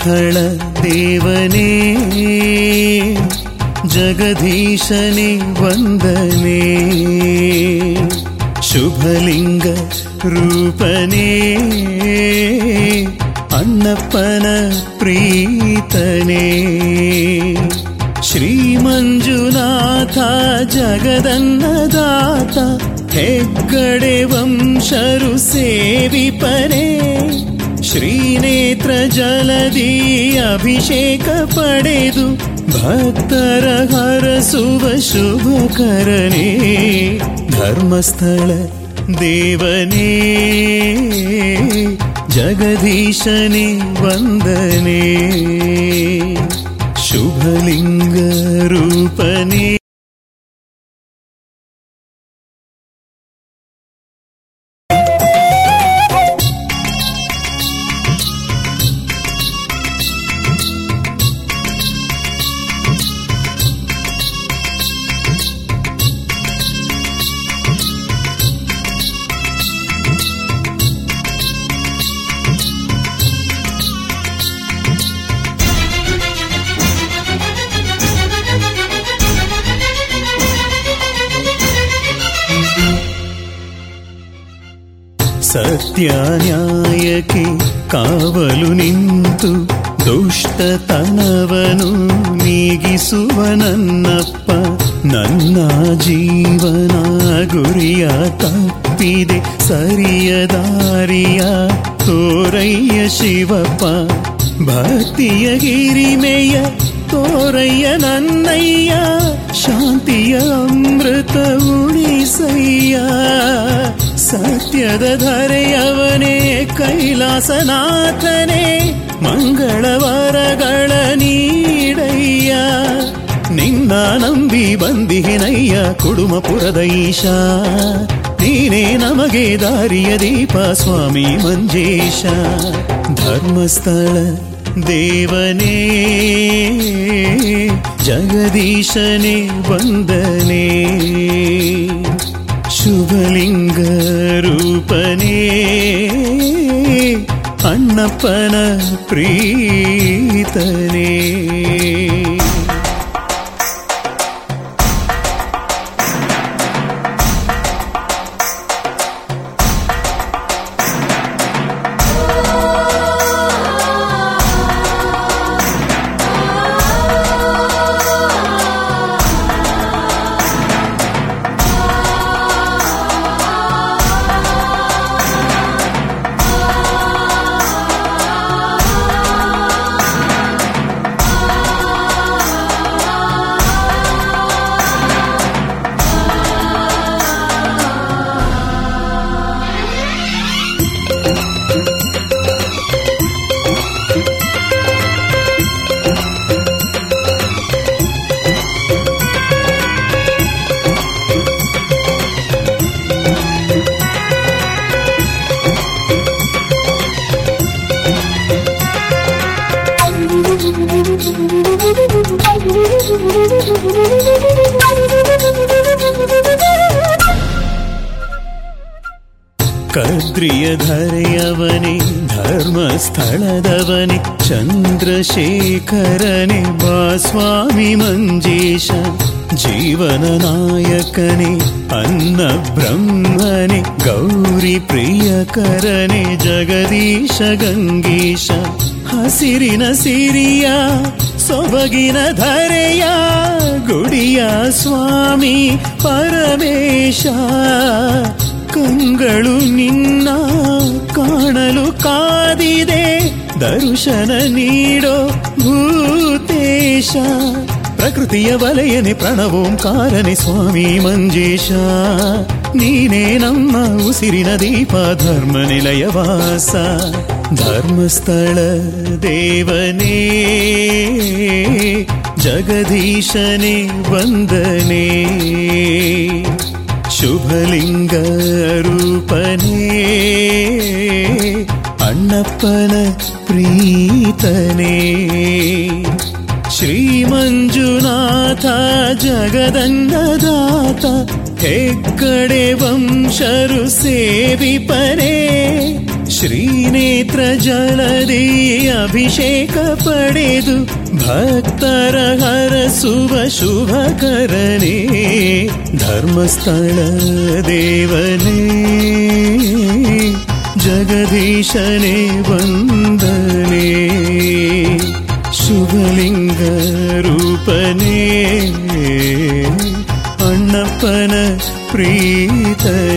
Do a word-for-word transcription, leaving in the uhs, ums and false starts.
ಧರ್ಮಸ್ಥಳ ದೇವನೇ ಜಗದೀಶನೇ ವಂದನೆ. ಶುಭಲಿಂಗ ರೂಪನೇ ಅಣ್ಣಪ್ಪನ ಪ್ರೀತನೇ. ಶ್ರೀ ಮಂಜುನಾಥ ಜಗದನ್ನದಾತ ಹೆಗ್ಗಡೆ ವಂಶರು ಸೇವಿಪರೇ. ಶ್ರೀನೇತ್ರ ಜಲದಿ ಅಭಿಷೇಕ ಪಡೆದು ಭಕ್ತರ ಹರಸುವ ಶುಭಕರನೇ. ಧರ್ಮಸ್ಥಳ ದೇವನೇ ಜಗದೀಶನೇ ವಂದನೆ. ಶುಭಲಿಂಗ ರೂಪನೇ. ಸತ್ಯ ನ್ಯಾಯಕ್ಕೆ ಕಾವಲು ನಿಂತು ದುಷ್ಟತನವನು ನೀಗಿಸುವ ನನ್ನಪ್ಪ. ನನ್ನ ಜೀವನ ಗುರಿಯ ತಪ್ಪಿದೆ, ಸರಿಯ ದಾರಿಯ ತೋರಯ್ಯ ಶಿವಪ್ಪ. ಭಕ್ತಿಯ ಗಿರಿಮೆಯ ತೋರಯ್ಯ ನನ್ನಯ್ಯ, ಶಾಂತಿಯ ಅಮೃತ ಉಳಿಸಯ್ಯ. ಸತ್ಯದ ಧರೆಯವನೇ ಕೈಲಾಸನಾಥನೇ, ಮಂಗಳವರಗಳ ನೀಡಯ್ಯ. ನಿನ್ನ ನಂಬಿ ಬಂದಿಹಿನಯ್ಯ ಕುಡುಮಪುರದ ಈಶ, ನೀನೇ ನಮಗೆ ದಾರಿಯ ದೀಪ ಸ್ವಾಮಿ ಮಂಜೇಶ. ಧರ್ಮಸ್ಥಳ ದೇವನೇ ಜಗದೀಶನೇ ವಂದನೆ. ಶುಭಲಿಂಗ ರೂಪನೇ ಅಣ್ಣಪ್ಪನ ಪ್ರೀತನೇ. ಕದ್ರಿಯ ಧರೆಯವನೇ ಧರ್ಮಸ್ಥಳದವನೇ, ಚಂದ್ರಶೇಖರನೇ ಬಾ ಸ್ವಾಮಿ ಮಂಜೇಶ. ಜೀವನ ನಾಯಕನೇ ಅನ್ನ ಬ್ರಹ್ಮನೇ, ಗೌರಿ ಪ್ರಿಯಕರನೇ ಜಗದೀಶ ಗಂಗೇಶ. ಹಸಿರಿನ ಸಿರಿಯ ಸೊಬಗಿನ ಧರೆಯ ಗುಡಿಯ ಸ್ವಾಮಿ ಪರಮೇಶ. ಕಂಗಳು ನಿನ್ನ ಕಾಣಲು ಕಾದಿದೆ, ದರ್ಶನ ನೀಡೋ ಭೂತೇಶ. ಪ್ರಕೃತಿಯ ವಲಯನೆ ಪ್ರಣವೋಂಕಾರನೆ ಸ್ವಾಮಿ ಮಂಜೇಶ. ನೀನೇ ನಮ್ಮ ಉಸಿರಿನ ದೀಪ ಧರ್ಮ ನಿಲಯವಾಸ. ಧರ್ಮಸ್ಥಳ ದೇವನೇ ಜಗದೀಶನೇ ವಂದನೆ. ಶುಭಲಿಂಗ ರೂಪನೇ ಅಣ್ಣಪ್ಪನ ಪ್ರೀತನೇ. ಶ್ರೀ ಮಂಜುನಾಥ ಶ್ರೀನೇತ್ರ ಜಲದಿ ಅಭಿಷೇಕ ಪಡೆದು ಭಕ್ತರ ಹರಸುವ ಶುಭಕರನೇ ಧರ್ಮಸ್ಥಳ ದೇವನೇ ಜಗದೀಶನೇ ವಂದನೆ ಶುಭಲಿಂಗ ರೂಪನೇ ಅಣ್ಣಪ್ಪನ ಪ್ರೀತನೇ